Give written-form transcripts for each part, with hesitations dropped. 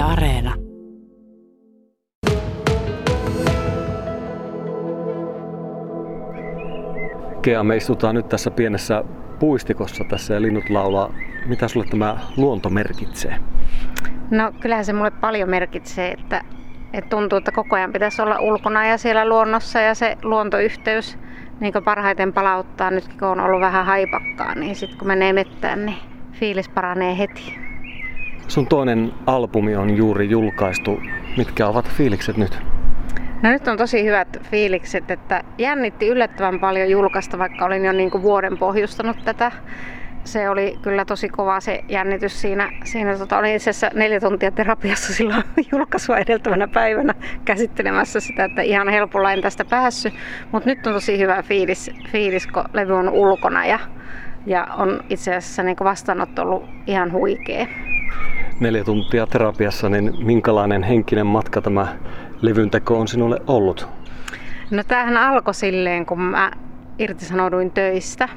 Areena. Kea, me istutaan nyt tässä pienessä puistikossa tässä ja linnut laulaa. Mitä sulle tämä luonto merkitsee? No kyllähän se mulle paljon merkitsee, että tuntuu, että koko ajan pitäisi olla ulkona ja siellä luonnossa ja se luontoyhteys niin parhaiten palauttaa. Nytkin kun on ollut vähän haipakkaa, niin sitten kun menee mettään, niin fiilis paranee heti. Sun toinen albumi on juuri julkaistu. Mitkä ovat fiilikset nyt? No nyt on tosi hyvät fiilikset, että jännitti yllättävän paljon julkaista, vaikka olin jo niin kuin vuoden pohjustanut tätä. Se oli kyllä tosi kova se jännitys siinä olin itse asiassa 4 tuntia terapiassa silloin julkaisua edeltävänä päivänä käsittelemässä sitä, että ihan helpolla en tästä päässyt. Mutta nyt on tosi hyvä fiilis kun levy on ulkona ja on itse asiassa niin kuin vastaanotto ollut ihan huikea. 4 tuntia terapiassa, niin minkälainen henkinen matka tämä levyn teko on sinulle ollut? No tämähän alkoi silleen, kun mä irtisanouduin töistä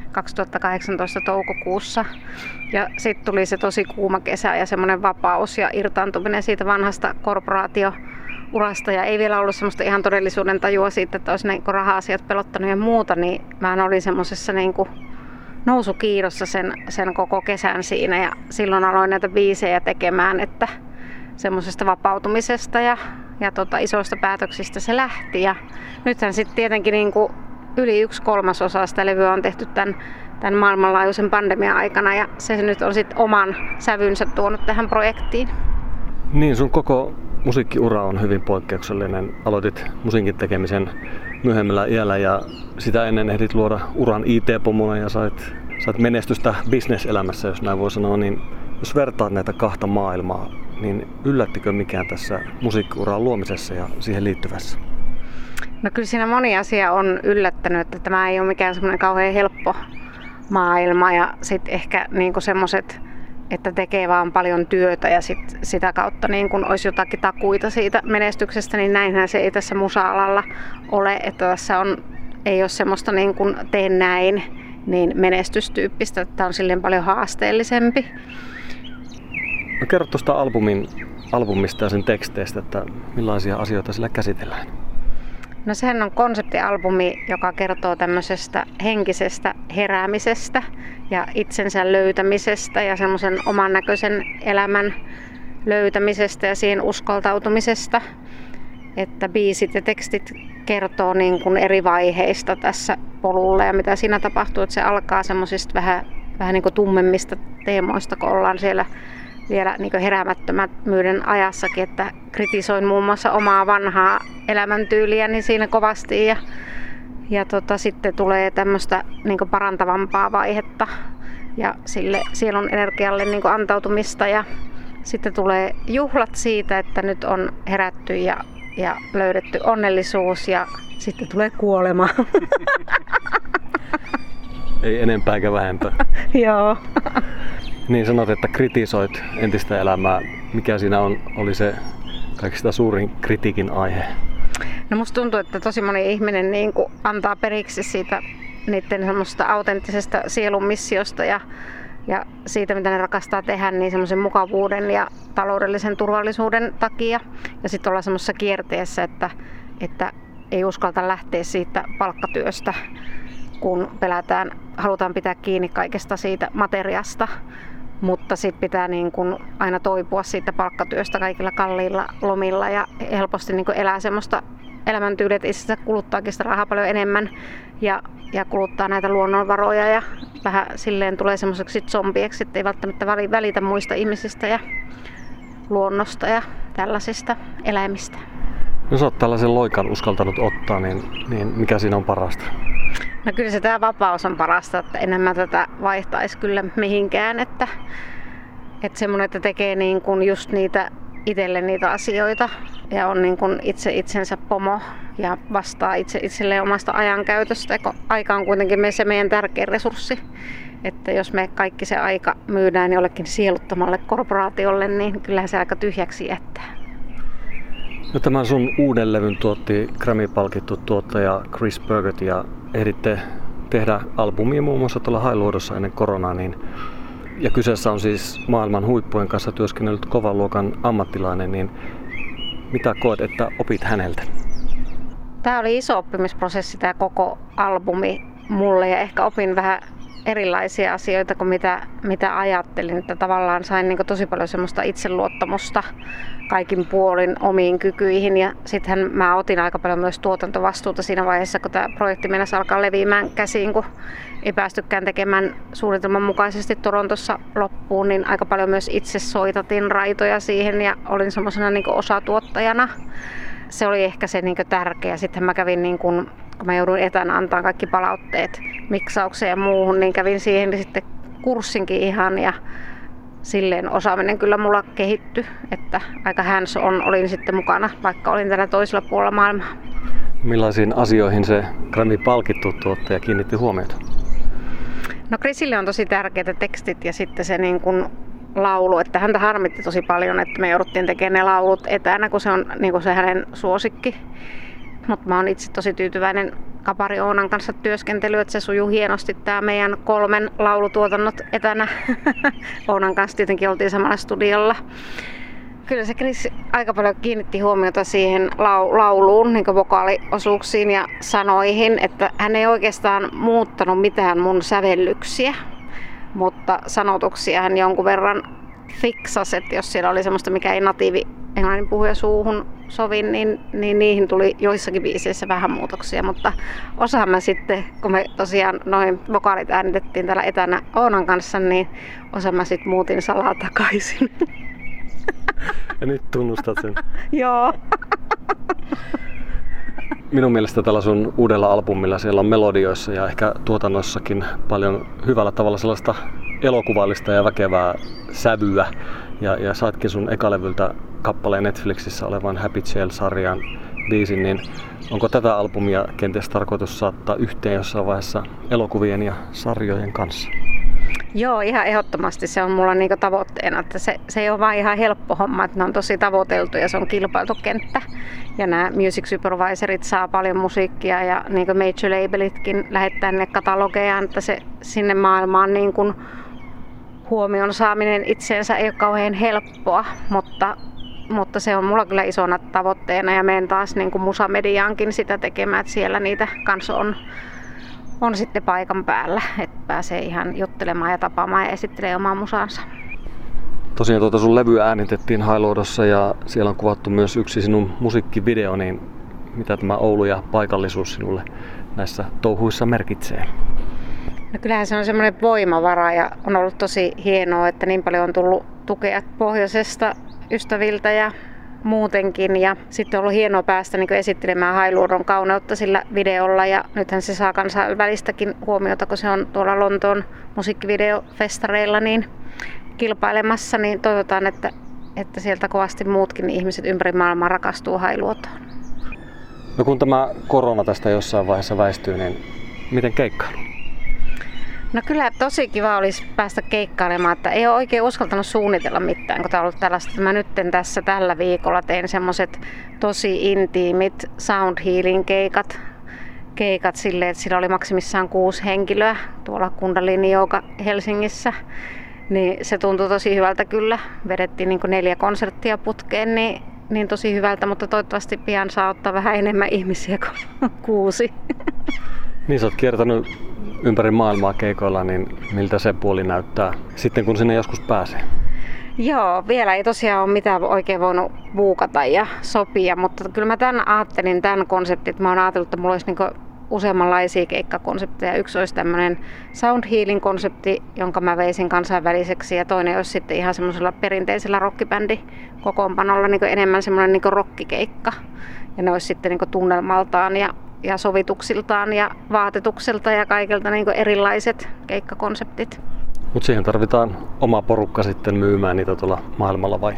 2018 toukokuussa. Ja sitten tuli se tosi kuuma kesä ja semmoinen vapaus ja irtaantuminen siitä vanhasta korporaatiourasta. Ja ei vielä ollut semmoista ihan todellisuuden tajua siitä, että olisi niinku raha-asiat pelottanut ja muuta, niin mä olin semmoisessa niinku nousukiidossa sen koko kesän siinä. Ja silloin aloin näitä biisejä tekemään, että semmoisesta vapautumisesta ja isoista päätöksistä se lähti. Ja nythän sitten tietenkin niinku yli 1/3 sitä levyä on tehty tämän maailmanlaajuisen pandemian aikana ja se nyt on sitten oman sävynsä tuonut tähän projektiin. Niin, sun koko musiikkiura on hyvin poikkeuksellinen. Aloitit musiikin tekemisen myöhemmällä iällä ja sitä ennen ehdit luoda uran IT-pomona ja sait menestystä bisneselämässä, jos näin voi sanoa. Niin jos vertaat näitä kahta maailmaa, niin yllättikö mikään tässä musiikkiuran luomisessa ja siihen liittyvässä? No kyllä siinä moni asia on yllättänyt, että tämä ei ole mikään semmoinen kauhean helppo maailma ja sitten ehkä niinku semmoiset, että tekee vaan paljon työtä ja sitä kautta niin kun olisi jotakin takuita siitä menestyksestä, niin näinhän se ei tässä musa-alalla ole, että tässä ei ole semmoista niin kuin teen näin, niin menestystyyppistä, että tämä on silleen paljon haasteellisempi. No kerro tuosta albumista ja sen teksteistä, että millaisia asioita sillä käsitellään? No sehän on konseptialbumi, joka kertoo tämmöisestä henkisestä heräämisestä ja itsensä löytämisestä ja semmoisen oman näköisen elämän löytämisestä ja siihen uskaltautumisesta. Että biisit ja tekstit kertoo niin kuin eri vaiheista tässä polulla ja mitä siinä tapahtuu. Että se alkaa semmoisista vähän niin kuin tummemmista teemoista, kun ollaan siellä vielä niin kuin heräämättömyyden ajassakin, että kritisoin muun muassa omaa vanhaa elämäntyyliä niin siinä kovasti ja sitten tulee tämmöistä niin kuin parantavampaa vaihetta ja sille sielun energialle niin kuin antautumista ja sitten tulee juhlat siitä, että nyt on herätty ja löydetty onnellisuus ja sitten tulee kuolema. Ei enempää eikä vähempää. Joo. Niin sanot, että kritisoit entistä elämää. Mikä siinä oli se kaikista suurin kritiikin aihe? No musta tuntuu, että tosi moni ihminen niin kuin antaa periksi siitä niiden semmoista autenttisesta sielun missiosta ja siitä, mitä ne rakastaa tehdä, niin semmoisen mukavuuden ja taloudellisen turvallisuuden takia. Ja sitten ollaan semmoisessa kierteessä, että ei uskalta lähteä siitä palkkatyöstä, kun halutaan pitää kiinni kaikesta siitä materiasta. Mutta sitten pitää niin kun aina toipua siitä palkkatyöstä kaikilla kalliilla lomilla ja helposti niin kun elää semmoista elämäntyyliä, että itse kuluttaakin sitä rahaa paljon enemmän ja kuluttaa näitä luonnonvaroja ja vähän silleen tulee semmoiseksi zombieksi, että ei välttämättä välitä muista ihmisistä ja luonnosta ja tällaisista eläimistä. Jos olet tällaisen loikan uskaltanut ottaa, niin mikä siinä on parasta? No kyllä se tämä vapaus on parasta, että enemmän tätä vaihtaisi kyllä mihinkään, että semmoinen, että tekee niin kuin just itselle niitä asioita ja on niin kuin itse itsensä pomo ja vastaa itselleen omasta ajankäytöstä. Aika on kuitenkin se meidän tärkein resurssi, että jos me kaikki se aika myydään jollekin sieluttomalle korporaatiolle, niin kyllähän se aika tyhjäksi jättää. No, tämän sun uuden levyn tuotti Grammy-palkittu tuottaja Chris Burgett ja ehditte tehdä albumia muun muassa tuolla Hailuodossa ennen koronaa, niin ja kyseessä on siis maailman huippujen kanssa työskennellyt kovan luokan ammattilainen, niin mitä koet, että opit häneltä? Tämä oli iso oppimisprosessi tämä koko albumi mulle ja ehkä opin vähän erilaisia asioita kuin mitä ajattelin. Että tavallaan sain niin kuin tosi paljon semmoista itseluottamusta kaikin puolin omiin kykyihin ja sittenhän mä otin aika paljon myös tuotantovastuuta siinä vaiheessa, kun tämä projekti meinasi alkaa leviämään käsiin, kun ei päästykään tekemään suunnitelman mukaisesti Torontossa loppuun, niin aika paljon myös itse soitatin raitoja siihen ja olin semmoisena niin kuin osatuottajana. Se oli ehkä se niin kuin tärkeä. Sitten mä kävin, niin kun mä jouduin etänä antaa kaikki palautteet miksaukseen ja muuhun, niin kävin siihen niin sitten kurssinkin ihan ja silleen osaaminen kyllä mulla kehittyi, että aika hands-on olin sitten mukana, vaikka olin tällä toisella puolella maailmaa. Millaisiin asioihin se Grammy-palkittu tuottaja kiinnitti huomiota? No Chrisille on tosi tärkeitä tekstit ja sitten se niin kuin laulu, että häntä harmitti tosi paljon, että me jouduttiin tekemään ne laulut etänä, kun se on niin kuin se hänen suosikki. Mutta mä oon itse tosi tyytyväinen Kapari Oonan kanssa työskentelyyn, että se sujuu hienosti tämä meidän 3 laulutuotannot etänä. Oonan kanssa tietenkin oltiin samalla studiolla. Kyllä se Chris aika paljon kiinnitti huomiota siihen lauluun, niin kuin vokaaliosuuksiin ja sanoihin, että hän ei oikeastaan muuttanut mitään mun sävellyksiä, mutta sanotuksia hän jonkun verran fiksasi, että jos siellä oli semmoista, mikä ei natiivi englannin puhuja suuhun sovi, niin niihin tuli joissakin biiseissä vähän muutoksia, mutta osaan mä sitten, kun me tosiaan noin vokaalit äänitettiin täällä etänä Oonan kanssa, niin osaan mä sitten muutin salaa takaisin. Ja nyt tunnustat sen. Joo. Minun mielestä tällä sun uudella albumilla siellä on melodioissa ja ehkä tuotannossakin paljon hyvällä tavalla sellaista elokuvallista ja väkevää sävyä. Ja saitkin sun ekalevyltä kappaleen Netflixissä olevan Happy Jail-sarjan biisin, niin onko tätä albumia kenties tarkoitus saattaa yhteen jossain vaiheessa elokuvien ja sarjojen kanssa? Joo, ihan ehdottomasti se on mulla niinku tavoitteena, että se ei ole vaan ihan helppo homma, että ne on tosi tavoiteltu ja se on kilpailtu kenttä. Ja nämä music supervisorit saa paljon musiikkia ja niinku major labelitkin lähettää ne katalogejaan, että se sinne maailmaan niin kuin huomion saaminen itseensä ei ole kauhean helppoa, mutta se on mulla kyllä isona tavoitteena ja menen taas niin kuin musamediaankin sitä tekemään, että siellä niitä kanssa on sitten paikan päällä, että pääsee ihan juttelemaan ja tapaamaan ja esittelee omaa musaansa. Tosiaan sun levyä äänitettiin Hailuodossa ja siellä on kuvattu myös yksi sinun musiikkivideo, niin mitä tämä Oulu ja paikallisuus sinulle näissä touhuissa merkitsee? No kyllähän se on semmoinen voimavara ja on ollut tosi hienoa, että niin paljon on tullut tukea pohjoisesta ystäviltä ja muutenkin. Ja sitten on ollut hienoa päästä niin esittelemään Hailuodon kauneutta sillä videolla ja nythän se saa kansainvälistäkin huomiota, kun se on tuolla Lontoon musiikkivideofestareilla niin kilpailemassa, niin toivotaan, että sieltä kovasti muutkin ihmiset ympäri maailmaa rakastuu Hailuotoon. No kun tämä korona tästä jossain vaiheessa väistyy, niin miten keikkailu? No kyllä tosi kiva olisi päästä keikkailemaan, että ei ole oikein uskaltanut suunnitella mitään, kun tämä on ollut tällaista. Mä nyt tässä tällä viikolla tein semmoiset tosi intiimit sound healing keikat silleen, että siellä oli maksimissaan 6 henkilöä tuolla Kundalini Yoga Helsingissä. Niin se tuntui tosi hyvältä kyllä. Vedettiin niin kuin 4 konserttia putkeen, niin tosi hyvältä, mutta toivottavasti pian saa ottaa vähän enemmän ihmisiä kuin 6. Niin sä oot kiertänyt ympäri maailmaa keikoilla, niin miltä se puoli näyttää sitten kun sinne joskus pääsee? Joo, vielä ei tosiaan ole mitään oikein voinut buukata ja sopia, mutta kyllä mä ajattelin tämän konseptin, että mä oon ajatellut, että mulla olisi niinku useammanlaisia keikkakonsepteja. Yksi olisi tämmöinen sound healing konsepti, jonka mä veisin kansainväliseksi ja toinen olisi sitten ihan semmoisella perinteisellä rockibändikokoonpanolla niin enemmän semmoinen niin rockikeikka. Ja ne olisi sitten niin tunnelmaltaan ja sovituksiltaan ja vaatetukselta ja kaikilta niin erilaiset keikkakonseptit. Mutta siihen tarvitaan oma porukka sitten myymään niitä tuolla maailmalla vai?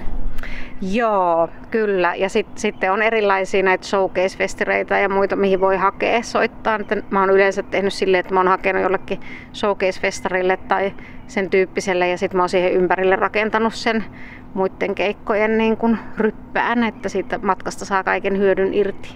Joo, kyllä. Ja sitten on erilaisia näitä showcase-festireitä ja muita, mihin voi hakea soittaa. Mä oon yleensä tehnyt silleen, että mä oon hakenut jollekin showcase-festarille tai sen tyyppiselle ja sitten mä oon siihen ympärille rakentanut sen muiden keikkojen niin kuin ryppään, että siitä matkasta saa kaiken hyödyn irti.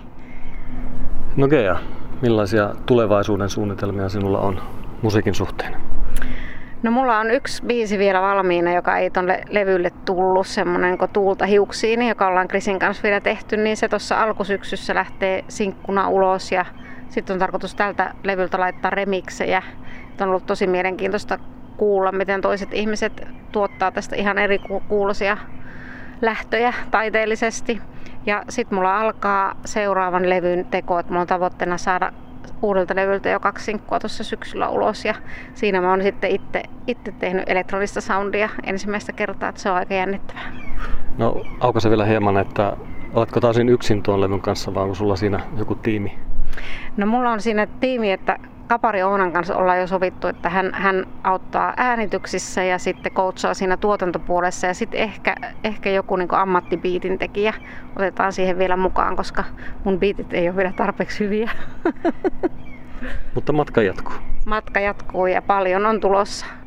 No Gea, millaisia tulevaisuuden suunnitelmia sinulla on musiikin suhteen? No mulla on yksi biisi vielä valmiina, joka ei tonne levylle tullut, semmonen kuin Tuulta hiuksiini, joka ollaan Krisin kanssa vielä tehty, niin se tuossa alkusyksyssä lähtee sinkkuna ulos ja sitten on tarkoitus tältä levyltä laittaa remiksejä. On ollut tosi mielenkiintoista kuulla, miten toiset ihmiset tuottaa tästä ihan eri kuulosia lähtöjä taiteellisesti. Ja sitten mulla alkaa seuraavan levyn teko, että mulla on tavoitteena saada uudelta levyltä jo 2 sinkkua tuossa syksyllä ulos. Ja siinä mä oon sitten itse tehnyt elektronista soundia ensimmäistä kertaa, että se on aika jännittävää. No aukaise vielä hieman, että oletko täysin yksin tuon levyn kanssa vai onko sulla siinä joku tiimi? No mulla on siinä tiimi, että Kapari Oonan kanssa ollaan jo sovittu, että hän auttaa äänityksissä ja sitten coachaa siinä tuotantopuolessa ja sitten ehkä joku niin kuin ammattibiitin tekijä otetaan siihen vielä mukaan, koska mun biitit ei ole vielä tarpeeksi hyviä. Mutta matka jatkuu. Matka jatkuu ja paljon on tulossa.